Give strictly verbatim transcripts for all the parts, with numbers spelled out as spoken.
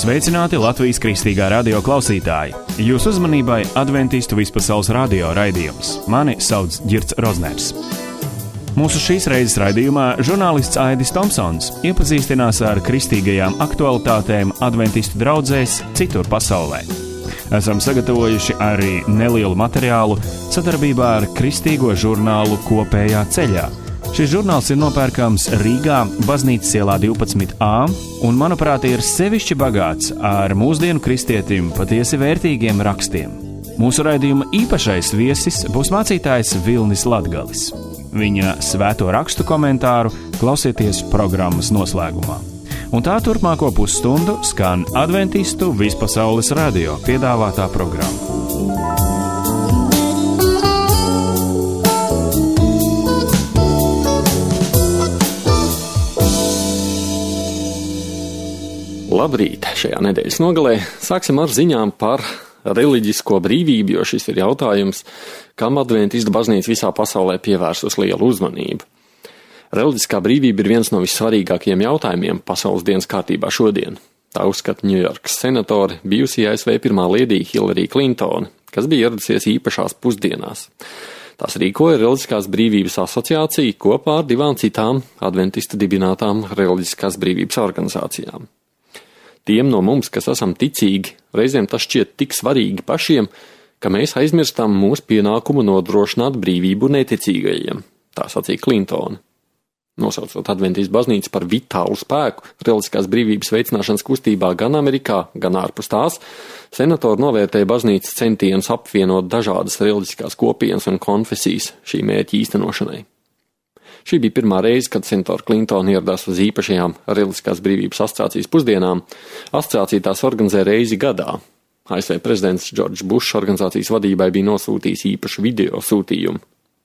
Sveicināti Latvijas Kristīgā radio klausītāji! Jūsu uzmanībai Adventistu vispasaules radio raidījums. Mani sauc Ģirts Rozners. Mūsu šīs reizes raidījumā žurnālists Aidis Tomsons iepazīstinās ar kristīgajām aktualitātēm adventistu draudzēs citur pasaulē. Esam sagatavojuši arī nelielu materiālu sadarbībā ar kristīgo žurnālu Kopējā ceļā. Šis žurnāls ir nopērkams Rīgā, Baznīcas ielā divpadsmit A, un, manuprāt, ir sevišķi bagāts ar mūsdienu kristietim patiesi vērtīgiem rakstiem. Mūsu raidījuma īpašais viesis būs mācītājs Vilnis Latgalis. Viņa svēto rakstu komentāru klausieties programmas noslēgumā. Un tā turpmāko pusstundu skan Adventistu vispasaules radio piedāvātā programma. Labrīt! Šajā nedēļas nogalē sāksim ar ziņām par reliģisko brīvību, jo šis ir jautājums, kam adventistu baznīca visā pasaulē pievērsus lielu uzmanību. Reliģiskā brīvība ir viens no vissvarīgākajiem jautājumiem pasaules dienas kārtībā šodien. Tā uzskata Ņujorkas senatori, bijusī A S V pirmā ledija Hillary Clintone, kas bija ieradusies īpašās pusdienās. Tās rīkoja Reliģiskās brīvības asociācija kopā ar divām citām adventistu dibinātām reliģiskās brīvības organizācijām. Tiem no mums, kas esam ticīgi, reizēm tas šķiet tik svarīgi pašiem, ka mēs aizmirstam mūsu pienākumu nodrošināt brīvību neticīgajiem, tā sacīja Clintone. Nosaucot adventistu baznīcu par vitālu spēku reliģiskās brīvības veicināšanas kustībā gan Amerikā, gan ārpus tās, senatori novērtēja baznīcas centienus apvienot dažādas reliģiskās kopienas un konfesijas šī mērķa īstenošanai. Šī bija pirmā reize, kad senatora Clintone ieradās uz īpašajām reliģiskās brīvības asociācijas pusdienām. Asociācija tās organizē reizi gadā. A S V prezidents Džordžs Bušs organizācijas vadībai bija nosūtījis īpašu video sūtījumu.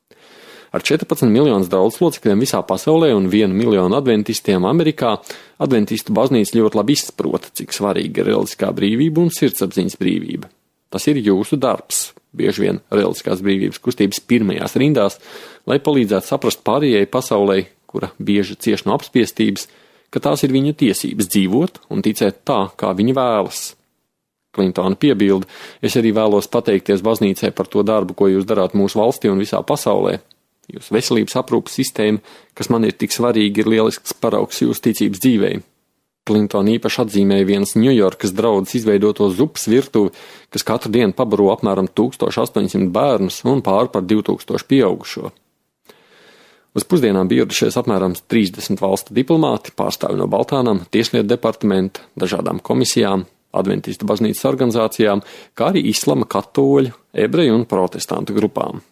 Ar četrpadsmit miljonus draudzes locekļiem visā pasaulē un vienu miljonu adventistiem Amerikā, adventistu baznīca ļoti labi izprota, cik svarīga ir reliģiskā brīvība un sirdsapziņas brīvība. Tas ir jūsu darbs, bieži vien reliģiskās brīvības kustības pirmajās rindās, lai palīdzētu saprast pārējai pasaulē, kura bieži cieš no apspiestības, ka tās ir viņu tiesības dzīvot un ticēt tā, kā viņi vēlas. Clintone piebilda, es arī vēlos pateikties baznīcai par to darbu, ko jūs darāt mūsu valstī un visā pasaulē. Jūsu veselības aprūpas sistēma, kas man ir tik svarīga, ir lielisks paraugs jūsu ticības dzīvei. Clintone īpaši atzīmēja vienas Ņujorkas draudzes izveidoto zupas virtuvi, kas katru dienu pabaro apmēram tūkstoš astoņsimt bērnus un pāri par divtūkstošu pieaugušo. Uz pusdienām bija ieradušies apmēram trīsdesmit valstu diplomāti, pārstāvi no Baltānam, Tieslietu departamenta, dažādām komisijām, adventistu baznīcas organizācijām, kā arī islama, katoļu, ebreju un protestantu grupām.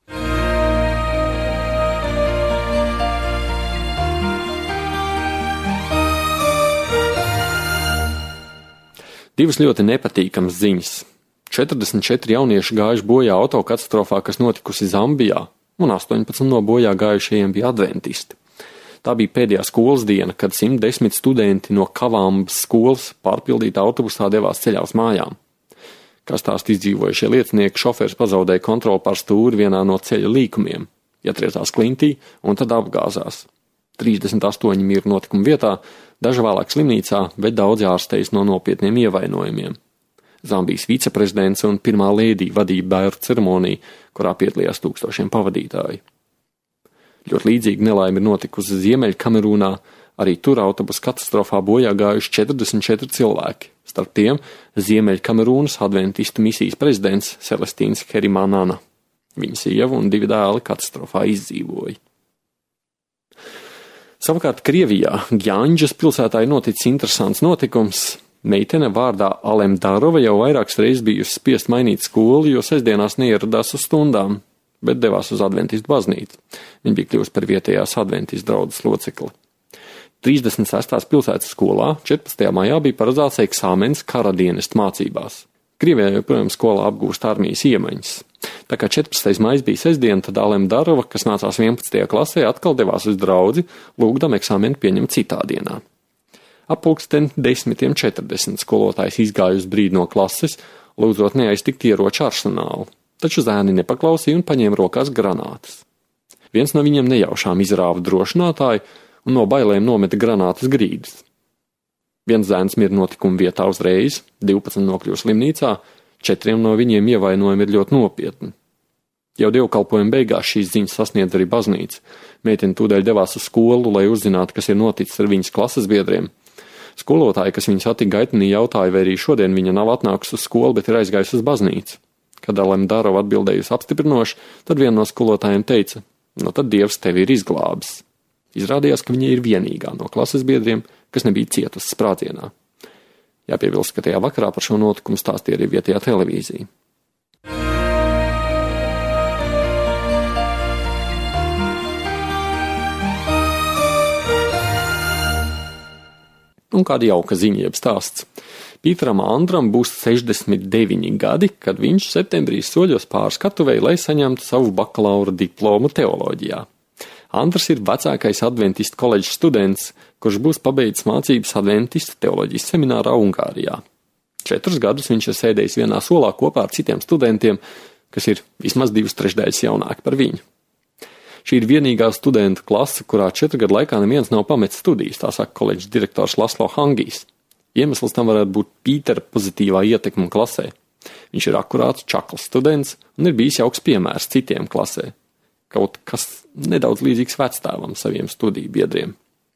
Divas ļoti nepatīkamas ziņas. četrdesmit četri jaunieši gājuši bojā autokatastrofā, kas notikusi Zambijā, un astoņpadsmit no bojā gājušajiem bija adventisti. Tā bija pēdējā skolas diena, kad simt desmit studenti no Kavambas skolas pārpildītā autobusā devās ceļā uz mājām. Kā stāsta izdzīvojušie liecinieki, šofērs pazaudēja kontroli pār stūri vienā no ceļa līkumiem, ietriezās klintī un tad apgāzās. trīsdesmit astoņi mira notikuma vietā, daži vēlāk slimnīcā, bet daudzi ārstējas no nopietniem ievainojumiem. Zambijas viceprezidents un pirmā lēdija vadīja bēru ceremoniju, kurā piedalījās tūkstošiem pavadītāju. Ļoti līdzīgi nelaime ir notikusi Ziemeļkamerūnā, arī tur autobusu katastrofā bojā gājuši četrdesmit četri cilvēki. Starp tiem Ziemeļkamerūnas adventistu misijas prezidents Celestīns Herimanana. Viņa sieva un divi dēli katastrofā izdzīvoja. Savukārt Krievijā, Gjanģas pilsētā ir noticis interesants notikums. Meitene vārdā Alemdarova jau vairākas reizes bijusi spiest mainīt skolu, jo sestdienās neieradās uz stundām, bet devās uz adventistu baznīcu. Viņa bija kļuvusi par vietējās adventistu draudzes locekli. trīsdesmit sestās pilsētas skolā četrpadsmitajā maijā bija paredzēts eksāmens karadienestu mācībās. Krievijā joprojām skolā apgūst armijas iemaņas. Tā kā četrpadsmitais maijs bija sestdiena, tad Alemdarova, kas mācās vienpadsmitajā klasē, atkal devās uz draudzi, lūgdam eksāmenu pieņemt citā dienā. Ap pulksten desmitiem četrdesmit skolotājs izgāja uz brīdi no klases, lūdzot neaiztikt ieroču arsenālu, taču zēni nepaklausīja un paņēma rokās granātas. Viens no viņiem nejaušām izrāva drošinātāju un no bailēm nometa granātas grīdas. Viens zēns mir notikuma vietā uzreiz, divpadsmit nokļūst slimnīcā, četriem no viņiem ievainojumi ir ļoti nopietni. Jau dievkalpojuma beigās šīs ziņas sasniedz arī baznīca. Meitene tūdaļ devās uz skolu, lai uzzinātu, kas ir noticis ar viņas klases biedriem. Skolotāji, kas viņu satika gaitenī, jautāja, vai arī šodien viņa nav atnākusi uz skolu, bet ir aizgājusi uz baznīcu. Kad Alem Darova atbildējusi apstiprinoši, tad viena no skolotājiem teica, no tad Dievs tevi ir izglābis. Izrādījās, ka viņa ir vienīgā no klases biedriem, kas nebija cietusi sprādzienā. Jāpiebilst, ka tajā vakarā par šo notikumu stāstīja arī vietējā televīzija. Un kāda jauka ziņa jeb stāsts. Pīteram Andram būs sešdesmit deviņi gadi, kad viņš septembrī soļos pāri skatuvei, lai saņemtu savu bakalaura diplomu teoloģijā. Andrs ir vecākais adventistu koledžas students, kurš būs pabeidzis mācības adventistu teoloģijas seminārā Ungārijā. Četrus gadus viņš ir sēdējis vienā solā kopā ar citiem studentiem, kas ir vismaz divas trešdaļas jaunāki par viņu. Šī ir vienīgā studentu klase, kurā četru gadu laikā neviens nav pametis studijas, tā saka koledžas direktors Laslo Hangijs. Iemesls tam varētu būt Pītera pozitīvā ietekme klasē. Viņš ir akurāts, čakls students un ir bijis jauks piemērs citiem klasē. Kaut kas nedaudz līdzīgs vecstāvam saviem studiju biedriem.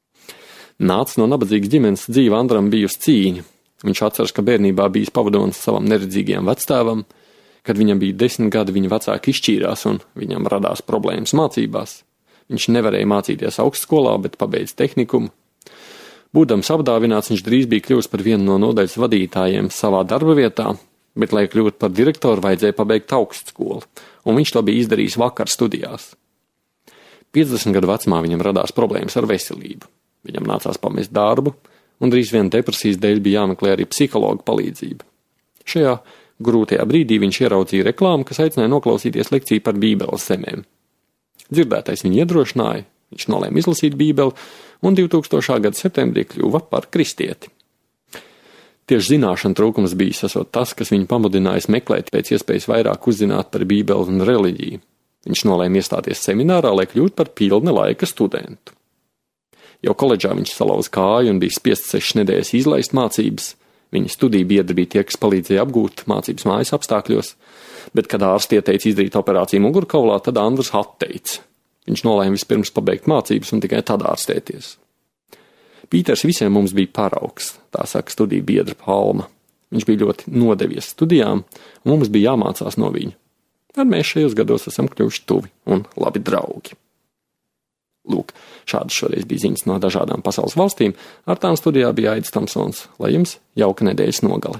Nācis no nabadzīgas ģimenes, dzīve Andram bijusi cīņa. Viņš atceras, ka bērnībā bijis pavadonis savam neredzīgajam vecstāvam. Kad viņam bija desmit gadi, viņa vecāki izšķīrās un viņam radās problēmas mācībās. Viņš nevarēja mācīties augstskolā, bet pabeidza tehnikumu. Būdams apdāvināts, viņš drīz bija kļuvis par vienu no nodaļas vadītājiem savā darba vietā, bet, lai kļūtu par direktoru, vajadzēja pabeigt augstskolu, un viņš to bija izdarījis vakar studijās. piecdesmit gadu vecumā viņam radās problēmas ar veselību. Viņam nācās pamest darbu, un drīz vien depresijas dēļ bija jāmeklē arī psihologa palīdzība. Šajā grūtajā brīdī viņš ieraudzīja reklāmu, kas aicināja noklausīties lekciju par Bībeles zemēm. Dzirdētais viņu iedrošināja, viņš nolēma izlasīt Bībeli, un divtūkstošā gada septembrī kļuva par kristieti. Tieši zināšana trūkums bijis esot tas, kas viņu pamudinājis meklēt pēc iespējas vairāk uzzināt par Bībeli un reliģiju. Viņš nolēma iestāties seminārā, lai kļūtu par pilna laika studentu. Jau koledžā viņš salauz kāju un bija spiests sešas nedēļas izlaist mācības. Viņa studiju biedri bija tie, kas palīdzēja apgūt mācības mājas apstākļos, bet, kad ārsti ieteica izdarīt operāciju mugurkaulā, tad Andrs atteica. Viņš nolēma vispirms pabeigt mācības un tikai tad ārstēties. Pīters visiem mums bija paraugs, tā saka studiju biedra Palma. Viņš bija ļoti nodevies studijām, un mums bija jāmācās no viņa. Tad mēs šajos gados esam kļuvuši tuvi un labi draugi. Lūk, šādas šoreiz bija ziņas no dažādām pasaules valstīm, ar tām studijā bija Aidis Tamsons, lai jums jauka nedēļas nogale.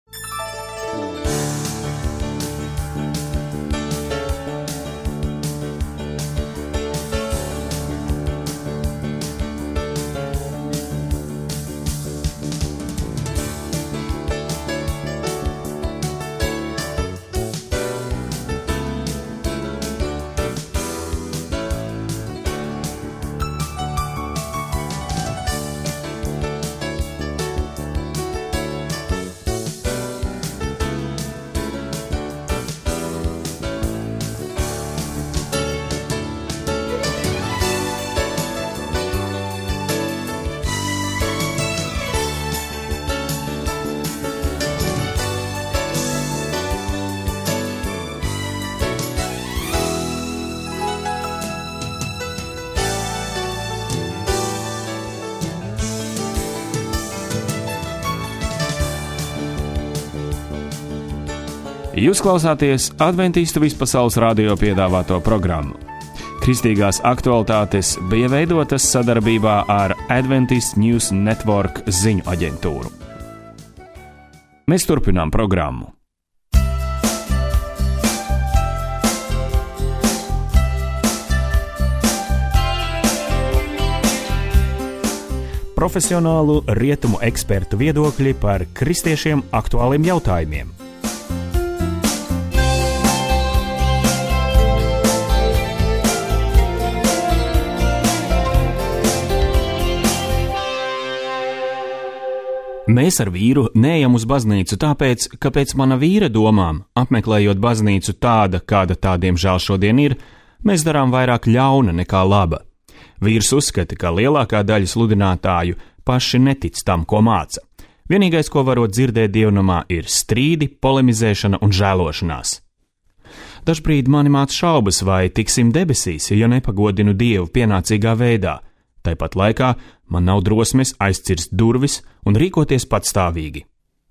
Jūs klausāties Adventistu vispasaules radio piedāvāto programmu. Kristīgās aktualitātes bija veidotas sadarbībā ar Adventist News Network ziņu aģentūru. Mēs turpinām programmu. Profesionālu rietumu ekspertu viedokļi par kristiešiem aktuāliem jautājumiem. Mēs ar vīru neejam uz baznīcu tāpēc, ka pēc mana vīra domām, apmeklējot baznīcu tāda, kāda tā diemžēl šodien ir, mēs darām vairāk ļauna nekā laba. Vīrs uzskata, ka lielākā daļa sludinātāju paši netic tam, ko māca. Vienīgais, ko varot dzirdēt dievnamā, ir strīdi, polemizēšana un žēlošanās. Dažbrīd mani māca šaubas, vai tiksim debesīs, ja nepagodinu Dievu pienācīgā veidā. Tāpat laikā man nav drosmes aizcirst durvis un rīkoties patstāvīgi.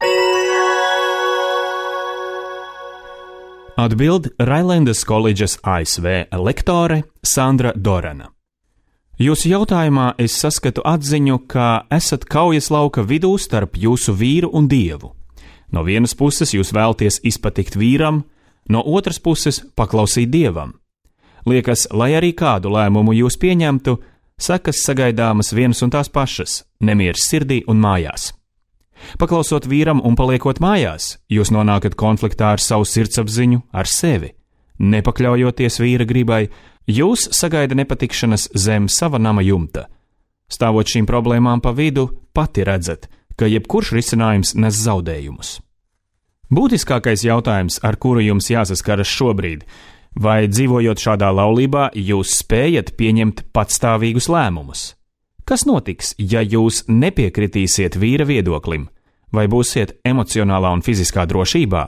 Atbild Railendas koledžas A S V lektore Sandra Dorana. Jūsu jautājumā es saskatu atziņu, ka esat kaujas lauka vidū starp jūsu vīru un Dievu. No vienas puses jūs vēlaties izpatikt vīram, no otras puses paklausīt Dievam. Liekas, lai arī kādu lēmumu jūs pieņemtu, sekas sagaidāmas vienas un tās pašas – nemieris sirdī un mājās. Paklausot vīram un paliekot mājās, jūs nonākat konfliktā ar savu sirdsapziņu, ar sevi. Nepakļaujoties vīra gribai, jūs sagaida nepatikšanas zem sava nama jumta. Stāvot šīm problēmām pa vidu, pati redzat, ka jebkurš risinājums nes zaudējumus. Būtiskākais jautājums, ar kuru jums jāsaskaras šobrīd, vai dzīvojot šādā laulībā, jūs spējat pieņemt patstāvīgus lēmumus? Kas notiks, ja jūs nepiekritīsiet vīra viedoklim, vai būsiet emocionālā un fiziskā drošībā?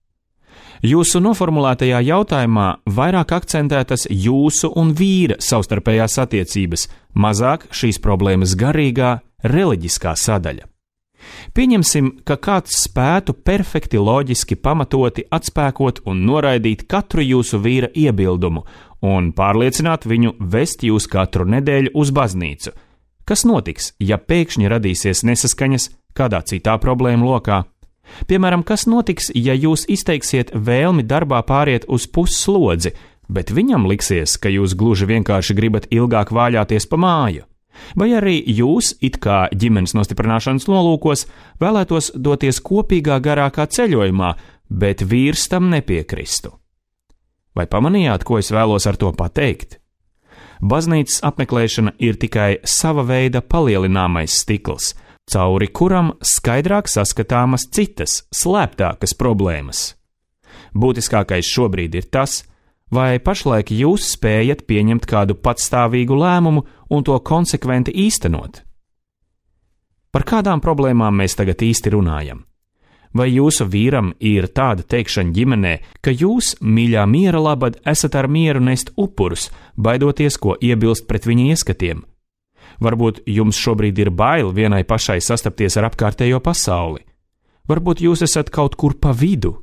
Jūsu noformulētajā jautājumā vairāk akcentētas jūsu un vīra savstarpējās attiecības, mazāk šīs problēmas garīgā, reliģiskā sadaļa. Pieņemsim, ka kāds spētu perfekti loģiski pamatoti atspēkot un noraidīt katru jūsu vīra iebildumu un pārliecināt viņu vest jūs katru nedēļu uz baznīcu. Kas notiks, ja pēkšņi radīsies nesaskaņas kādā citā problēmu lokā? Piemēram, kas notiks, ja jūs izteiksiet vēlmi darbā pāriet uz pusslodzi, bet viņam liksies, ka jūs gluži vienkārši gribat ilgāk vāļāties pa māju? Vai arī jūs, it kā ģimenes nostiprināšanas nolūkos, vēlētos doties kopīgā garākā ceļojumā, bet vīrs tam nepiekristu? Vai pamanījāt, ko es vēlos ar to pateikt? Baznīcas apmeklēšana ir tikai sava veida palielināmais stikls, cauri kuram skaidrāk saskatāmas citas, slēptākas problēmas. Būtiskākais šobrīd ir tas, vai pašlaik jūs spējat pieņemt kādu patstāvīgu lēmumu un to konsekventi īstenot? Par kādām problēmām mēs tagad īsti runājam? Vai jūsu vīram ir tāda teikšana ģimenē, ka jūs, mīļā miera labad, esat ar mieru nest upurus, baidoties, ko iebilst pret viņa ieskatiem? Varbūt jums šobrīd ir bail vienai pašai sastapties ar apkārtējo pasauli. Varbūt jūs esat kaut kur pa vidu.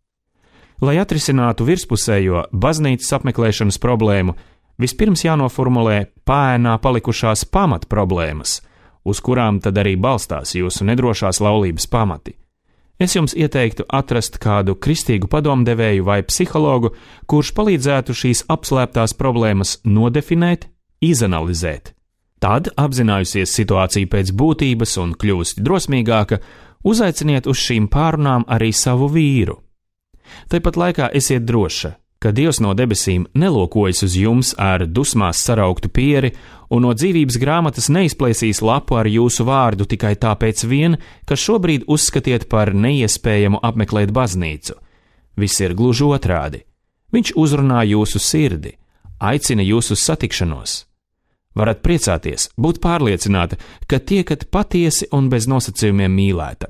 Lai atrisinātu virspusējo baznīcas apmeklēšanas problēmu, vispirms jānoformulē pāēnā palikušās pamat problēmas, uz kurām tad arī balstās jūsu nedrošās laulības pamati. Es jums ieteiktu atrast kādu kristīgu padomdevēju vai psihologu, kurš palīdzētu šīs apslēptās problēmas nodefinēt, izanalizēt. Tad, apzinājusies situāciju pēc būtības un kļūst drosmīgāka, uzaiciniet uz šīm pārunām arī savu vīru. Tāpat laikā esiet droša, ka Dievs no debesīm nelūkojas uz jums ar dusmās sarauktu pieri un no dzīvības grāmatas neizplēsīs lapu ar jūsu vārdu tikai tāpēc vien, ka šobrīd uzskatiet par neiespējamu apmeklēt baznīcu. Viss ir gluži otrādi. Viņš uzrunā jūsu sirdi, aicina jūs uz satikšanos. Varat priecāties, būt pārliecināta, ka tiekat patiesi un bez nosacījumiem mīlēta.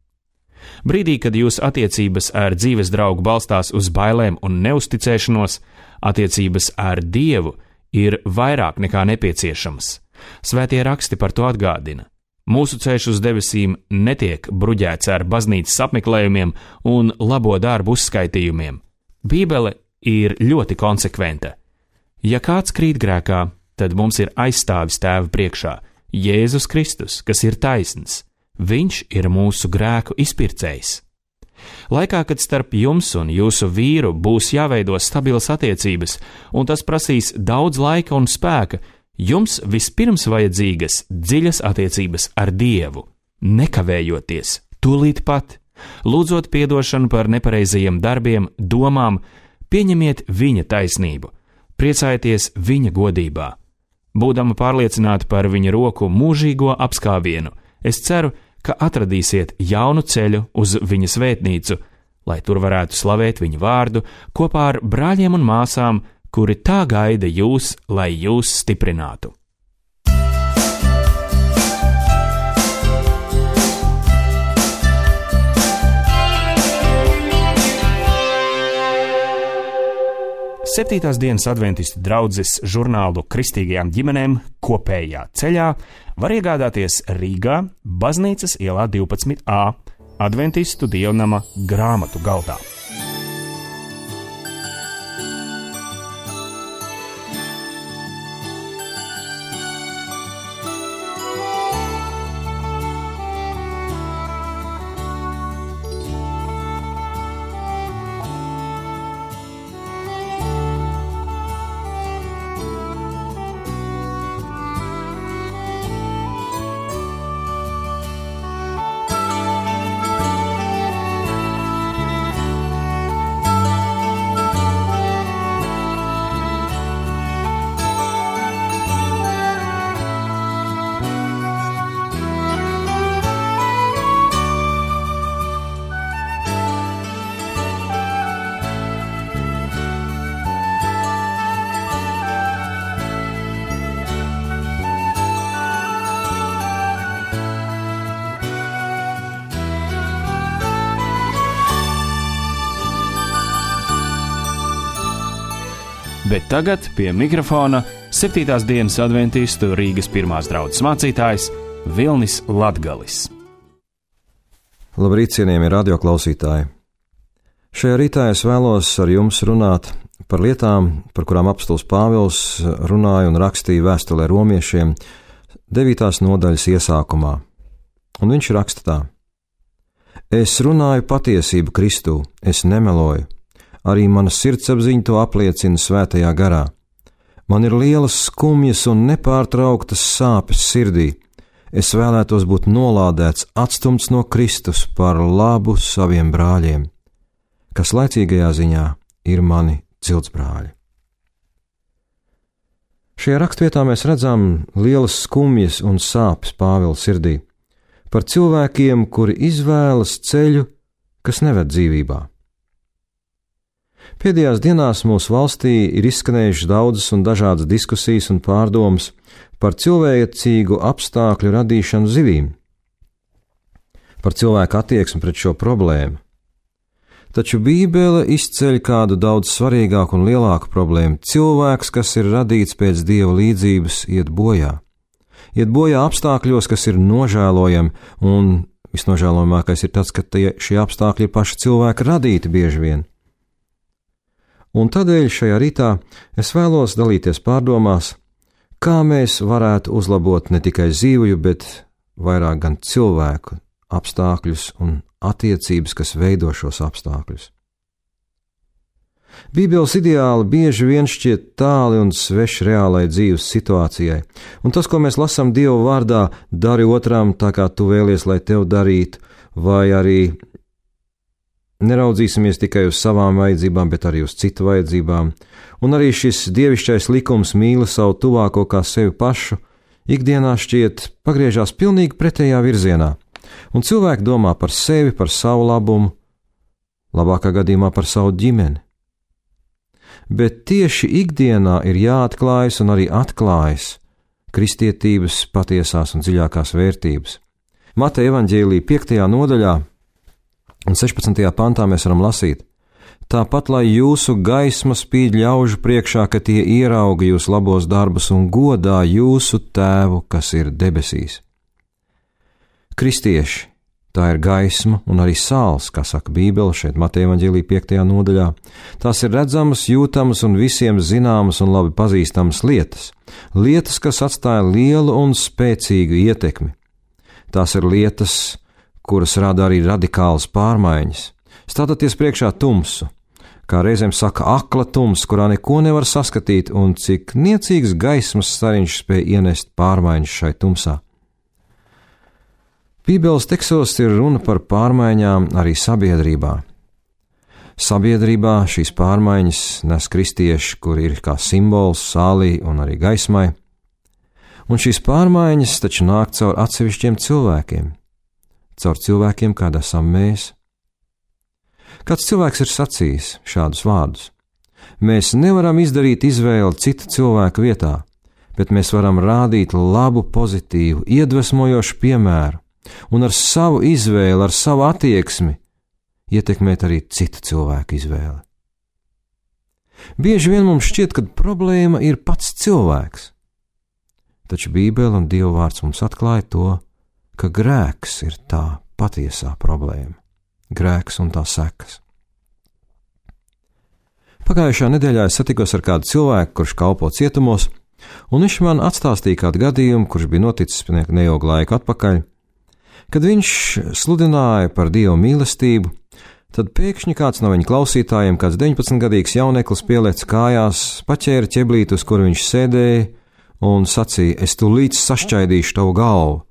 Brīdī, kad jūsu attiecības ar dzīves draugu balstās uz bailēm un neusticēšanos, attiecības ar Dievu ir vairāk nekā nepieciešams. Svētie raksti par to atgādina. Mūsu ceļš uz debesīm netiek bruģēts ar baznīcas apmeklējumiem un labo darbu uzskaitījumiem. Bībele ir ļoti konsekventa. Ja kāds krīt grēkā, tad mums ir aizstāvis Tēva priekšā Jēzus Kristus, kas ir taisns. Viņš ir mūsu grēku izpircējs. Laikā, kad starp jums un jūsu vīru būs jāveido stabilas attiecības, un tas prasīs daudz laika un spēka, jums vispirms vajadzīgas dziļas attiecības ar Dievu, nekavējoties, tūlīt pat, lūdzot piedošanu par nepareizajiem darbiem, domām, pieņemiet viņa taisnību, priecājieties viņa godībā. Būdama pārliecināta par viņa roku mūžīgo apskāvienu, es ceru, ka atradīsiet jaunu ceļu uz viņa svētnīcu, lai tur varētu slavēt viņa vārdu kopā ar brāļiem un māsām, kuri tā gaida jūs, lai jūs stiprinātu. Septītās dienas adventistu draudzes žurnālu Kristīgajām ģimenēm kopējā ceļā var iegādāties Rīgā, Baznīcas ielā divpadsmit A, adventistu dievnama grāmatu galdā. Bet tagad pie mikrofona septītās dienas adventistu Rīgas pirmās draudzes mācītājs Vilnis Latgalis. Labrīt, cienījamie radioklausītāji! Šajā rītā es vēlos ar jums runāt par lietām, par kurām apostols Pāvils runāja un rakstīja vēstulē romiešiem devītās nodaļas iesākumā. Un viņš raksta tā: Es runāju patiesību Kristū, es nemeloju. Arī mana sirdsapziņa to apliecina svētajā garā. Man ir lielas skumjas un nepārtrauktas sāpes sirdī. Es vēlētos būt nolādēts, atstumts no Kristus par labu saviem brāļiem, kas laicīgajā ziņā ir mani ciltsbrāļi. Šajā rakstvietā mēs redzam lielas skumjas un sāpes Pāvila sirdī par cilvēkiem, kuri izvēlas ceļu, kas neved dzīvībā. Pēdējās dienās mūsu valstī ir izskanējušas daudzas un dažādas diskusijas un pārdomas par cilvēcīgu apstākļu radīšanu zivīm, par cilvēku attieksmi pret šo problēmu. Taču Bībele izceļ kādu daudz svarīgāku un lielāku problēmu. Cilvēks, kas ir radīts pēc Dieva līdzības, iet bojā. Iet bojā apstākļos, kas ir nožēlojami, un visnožēlojamākais ir tas, ka tie, šie apstākļi ir paši cilvēki radīti bieži vien. Un tādēļ šajā rītā es vēlos dalīties pārdomās, kā mēs varētu uzlabot ne tikai zivju, bet vairāk gan cilvēku apstākļus un attiecības, kas veido šos apstākļus. Bībeles ideāli bieži vien šķiet tāli un sveši reālai dzīves situācijai, un tas, ko mēs lasām Dieva vārdā, dari otram tā, kā tu vēlies, lai tev darītu, vai arī neraudzīsimies tikai uz savām vajadzībām, bet arī uz citu vajadzībām, un arī šis dievišķais likums mīli savu tuvāko kā sevi pašu, ikdienā šķiet pagriežās pilnīgi pretējā virzienā, un cilvēki domā par sevi, par savu labumu, labākā gadījumā par savu ģimeni. Bet tieši ikdienā ir jāatklājas un arī atklājas kristietības patiesās un dziļākās vērtības. Mateja evaņģēlija piektajā nodaļā un sešpadsmitajā pantā mēs varam lasīt: Tāpat, lai jūsu gaisma spīd ļaužu priekšā, ka tie ierauga jūs labos darbus un godā jūsu tēvu, kas ir debesīs. Kristieši, tā ir gaisma un arī sāls, kā saka Bībele šeit Mateja evaņģēlija piektajā nodaļā. Tās ir redzamas, jūtamas un visiem zināmas un labi pazīstamas lietas. Lietas, kas atstāja lielu un spēcīgu ietekmi. Tās ir lietas, kuras rada arī radikālas pārmaiņas. Stāties priekšā tumsu, kā reizēm saka akla tums, kurā neko nevar saskatīt, un cik niecīgs gaismas stariņš spēj ienest pārmaiņas šai tumsā. Bībeles tekstos ir runa par pārmaiņām arī sabiedrībā. Sabiedrībā šīs pārmaiņas nes kristieši, kuri ir kā simbols sālī un arī gaismai, un šīs pārmaiņas taču nāk caur atsevišķiem cilvēkiem. Caur cilvēkiem, kāda esam mēs. Kāds cilvēks ir sacījis šādus vārdus: Mēs nevaram izdarīt izvēli cita cilvēka vietā, bet mēs varam rādīt labu, pozitīvu, iedvesmojošu piemēru un ar savu izvēli, ar savu attieksmi ietekmēt arī citu cilvēku izvēli. Bieži vien mums šķiet, ka problēma ir pats cilvēks. Taču Bībele un Dieva vārds mums atklāja to, ka grēks ir tā patiesā problēma. Grēks un tā sekas. Pagājušā nedēļā es satikos ar kādu cilvēku, kurš kalpo cietumos, un viņš man atstāstīja kādu gadījumu, kurš bija noticis neilgu laiku atpakaļ. Kad viņš sludināja par Dieva mīlestību, tad pēkšņi kāds no viņa klausītājiem, kāds deviņpadsmitgadīgs jauneklis pielēc kājās, paķēra ķeblīti, uz kuru viņš sēdēja, un sacīja: es tūlīt sašķaidīšu tavu galvu.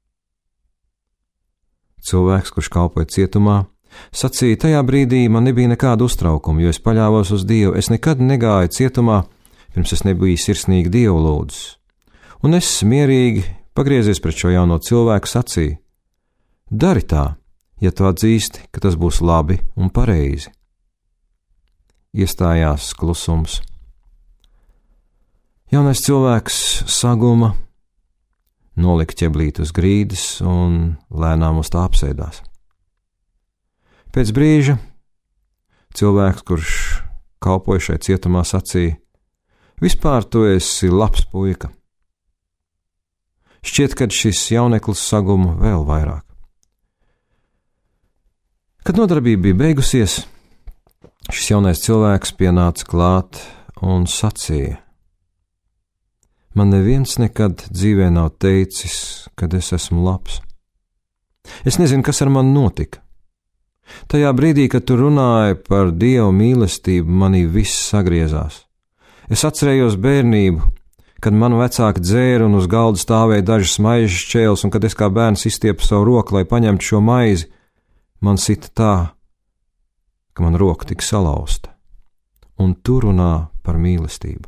Cilvēks, kurš kalpoja cietumā, sacīja: tajā brīdī man nebija nekāda uztraukuma, jo es paļāvos uz Dievu. Es nekad negāju cietumā, pirms es nebiju sirsnīgi Dievu lūdzis. Un es mierīgi pagriezies pret šo jauno cilvēku, sacīju: dari tā, ja tu atzīsti, ka tas būs labi un pareizi. Iestājās klusums. Jaunais cilvēks saguma, nolika ķeblīti uz grīdas un lēnām uz tā apsēdās. Pēc brīža cilvēks, kurš kalpoja šai cietumā, sacīja: vispār tu esi labs puika. Šķiet, ka šis jauneklis saguma vēl vairāk. Kad nodarbība bija beigusies, šis jaunais cilvēks pienāca klāt un sacīja: man neviens nekad dzīvē nav teicis, kad es esmu labs. Es nezinu, kas ar mani notika. Tajā brīdī, kad tu runāji par Dieva mīlestību, manī viss sagriezās. Es atcerējos bērnību, kad manu vecāki dzēra un uz galda stāvēja dažas maizes šķēles, un kad es kā bērns izstiepu savu roku, lai paņemtu šo maizi, man sita tā, ka man roka tika salauzta. Un tu runā par mīlestību.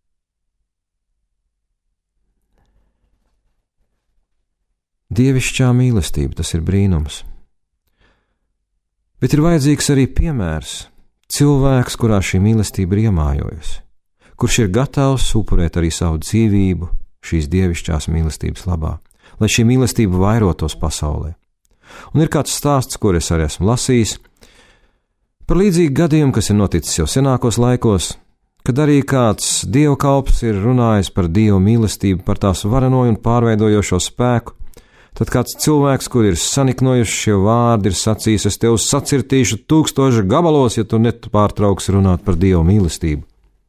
Dievišķā mīlestība, tas ir brīnums. Bet ir vajadzīgs arī piemērs, cilvēks, kurā šī mīlestība ir iemājojusi, kurš ir gatavs upurēt arī savu dzīvību šīs dievišķās mīlestības labā, lai šī mīlestība vairotos pasaulē. Un ir kāds stāsts, kur es arī esmu lasījis, par līdzīgu gadījumu, kas ir noticis jau senākos laikos, kad arī kāds dievkalps ir runājis par Dieva mīlestību, par tās varenoju un pārveidojošo spēku. Tad kāds cilvēks, kur ir saniknojuši šie vārdi, ir sacījis: es tev sacirtīšu tūkstoši gabalos, ja tu nepārtrauksi runāt par Dieva mīlestību.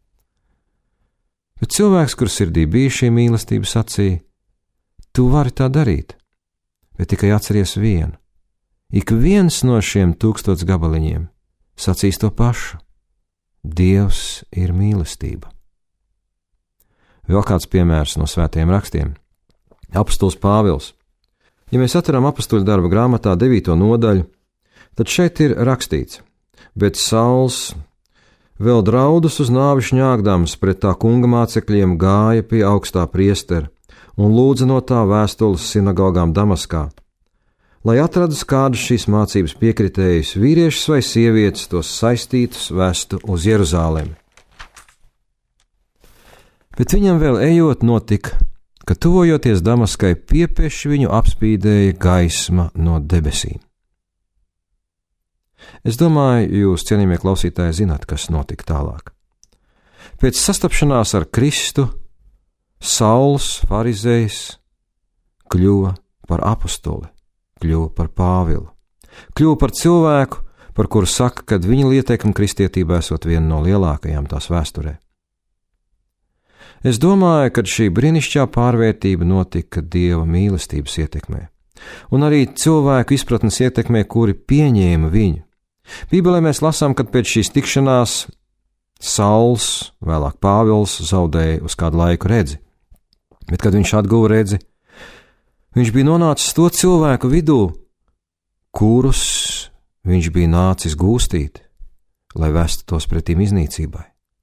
Bet cilvēks, kur sirdī bija šī mīlestība, sacīja: tu vari tā darīt, bet tikai atceries vienu. Ik viens no šiem tūkstots gabaliņiem sacīs to pašu: Dievs ir mīlestība. Vēl kāds piemērs no svētajiem rakstiem. Apostols Pāvils. Ja mēs atveram apostoļu darba grāmatā devīto nodaļu, tad šeit ir rakstīts: bet Sauls, vēl draudus uz nāvi šņāgdams pret tā kunga mācekļiem, gāja pie augstā priestera un lūdza no tā vēstules sinagogām Damaskā, lai atradus kādus šīs mācības piekritējus, vīriešus vai sievietes, tos saistītus vestu uz Jeruzālemi. Bet viņam vēl ejot notika, ka tuvojoties Damaskai, piepieši viņu apspīdēja gaisma no debesīm. Es domāju, jūs, cienījamie klausītāji, zināt, kas notika tālāk. Pēc sastapšanās ar Kristu, Sauls, farizejs, kļuva par apostoli, kļuva par Pāvilu, kļuva par cilvēku, par kuru saka, ka viņa ieteikuma kristietībā esot viena no lielākajām tās vēsturē. Es domāju, ka šī brīnišķīgā pārvērtība notika Dieva mīlestības ietekmē, un arī cilvēku izpratnes ietekmē, kuri pieņēma viņu. Bībelē mēs lasām, ka pēc šīs tikšanās Sauls, vēlāk Pāvils, zaudēja uz kādu laiku redzi, bet, kad viņš atguva redzi, viņš bija nonācis to cilvēku vidū, kurus viņš bija nācis gūstīt, lai vestu tos pretīm iznīcībai.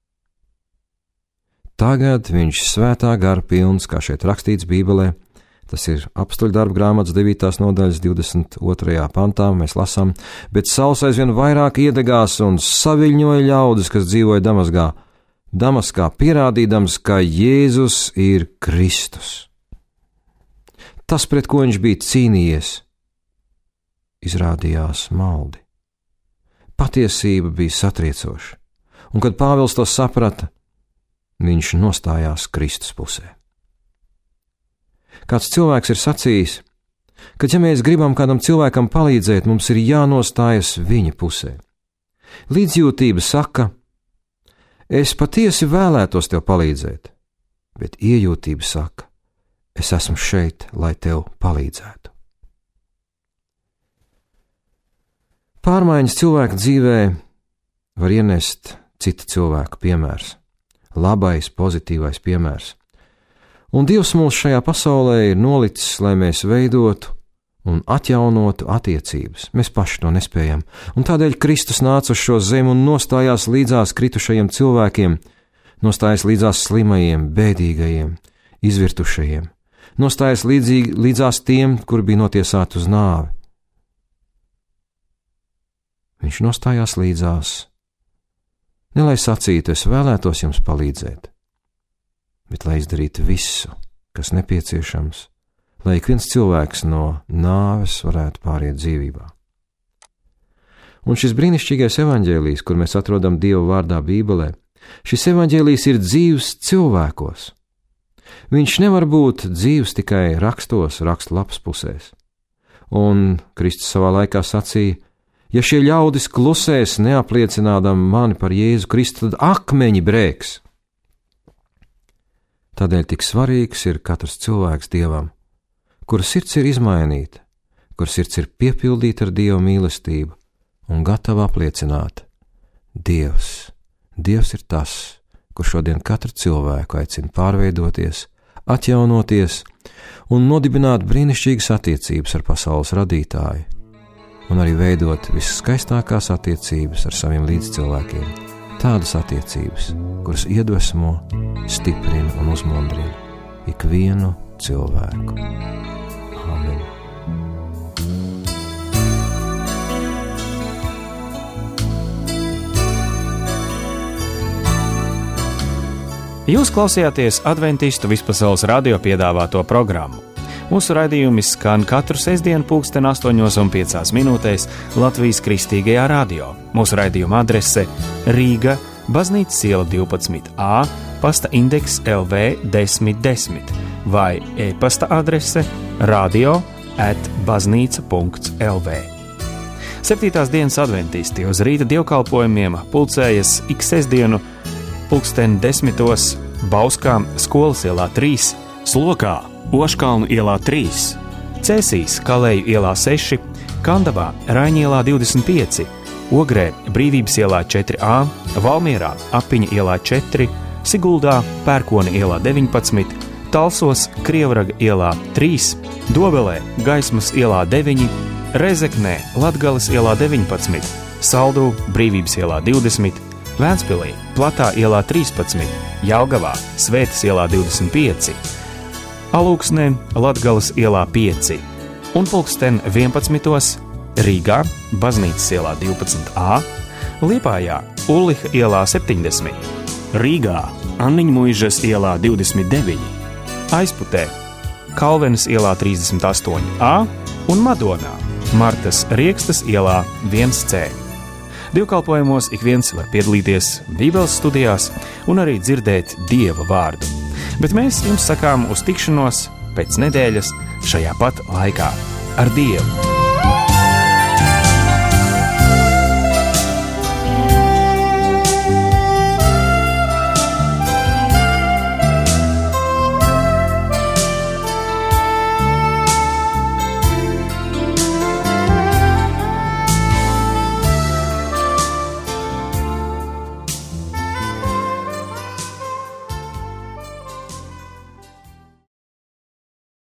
Tagad viņš svētā gara pilns, kā šeit rakstīts Bībelē, tas ir apostoļu darba grāmatas devītās nodaļas divdesmit otrajā pantā, mēs lasām: bet Sauls aizvien vairāk iedegās un saviļņoja ļaudis, kas dzīvoja Damaskā, Damaskā, pierādīdams, ka Jēzus ir Kristus. Tas, pret ko viņš bija cīnījies, izrādījās maldi. Patiesība bija satriecoša, un kad Pāvils to saprata, viņš nostājās Kristus pusē. Kāds cilvēks ir sacījis, ka, ja mēs gribam kādam cilvēkam palīdzēt, mums ir jānostājas viņa pusē. Līdzjūtība saka, es patiesi vēlētos tev palīdzēt, bet iejūtība saka, es esmu šeit, lai tev palīdzētu. Pārmaiņas cilvēka dzīvē var ienest cita cilvēka piemērs, labais, pozitīvais piemērs. Un Dievs mūs šajā pasaulē ir nolicis, lai mēs veidotu un atjaunotu attiecības. Mēs paši to nespējam, un tādēļ Kristus nāca uz šo zemi un nostājās līdzās kritušajiem cilvēkiem, nostājās līdzās slimajiem, bēdīgajiem, izvirtušajiem, nostājās līdzīgi, līdzās tiem, kuri bija notiesāti uz nāvi. Viņš nostājās līdzās, ne lai sacītu, es vēlētos jums palīdzēt, bet lai izdarītu visu, kas nepieciešams, lai ik viens cilvēks no nāves varētu pāriet dzīvībā. Un šis brīnišķīgais evaņģēlijs, kur mēs atrodam Dieva vārdā Bībelē, šis evaņģēlijs ir dzīvs cilvēkos. Viņš nevar būt dzīvs tikai rakstos, rakstu lapas pusēs. Un Kristus savā laikā sacīja, ja šie ļaudis klusēs, neapliecinādam mani par Jēzu Kristu, tad akmeņi brēks. Tādēļ tik svarīgs ir katrs cilvēks Dievam, kura sirds ir izmainīta, kura sirds ir piepildīta ar Dieva mīlestību un gatava apliecināt, Dievs, Dievs ir tas, kurš šodien katru cilvēku aicina pārveidoties, atjaunoties un nodibināt brīnišķīgas attiecības ar pasaules radītāju, un arī veidot visskaistākās attiecības ar saviem līdzcilvēkiem, tādas attiecības, kuras iedvesmo, stiprina un uzmundrina ikvienu cilvēku. Āmen. Jūs klausījāties Adventistu vispasaules radio piedāvāto programmu. Mūsu raidījumi skan katru sestdienu pulksten astoņos un piecās minūtēs Latvijas Kristīgajā radio. Mūsu raidījuma adrese Rīga, Baznīcas iela divpadsmit A, pasta indeks L V desmit desmit vai e-pasta adrese radio at baznīca punkts L V. Septītās dienas adventisti uz rīta dievkalpojumiem pulcējas ik sestdienu pulksten desmitos Bauskā Skolas ielā trīs, Slokā Oškalnu ielā trīs, Cēsīs Kaleju ielā seši, Kandavā Raiņa ielā divdesmit pieci, Ogrē Brīvības ielā četri A, Valmierā Apiņa ielā četri, Siguldā Pērkona ielā deviņpadsmit, Talsos Krievraga ielā trīs, Dobelē Gaismas ielā deviņi, Rezeknē Latgales ielā deviņpadsmit, Saldū Brīvības ielā divdesmit, Vēnspilī Platā ielā trīspadsmit, Jelgavā Svētas ielā divdesmit pieci, Alūksnē Latgales ielā pieci un pulksten vienpadsmitos Rīgā Baznīcas ielā divpadsmit A, Liepājā Ulliha ielā septiņdesmit, Rīgā Anniņmuižas ielā divdesmit deviņi, Aizputē Kalvenes ielā trīsdesmit astoņi A un Madonā Martas Riekstas ielā viens C. Dievkalpojumos ik viens var piedalīties Bībeles studijās un arī dzirdēt Dieva vārdu. Bet mēs jums sakām uz tikšanos pēc nedēļas šajā pat laikā ar Dievu.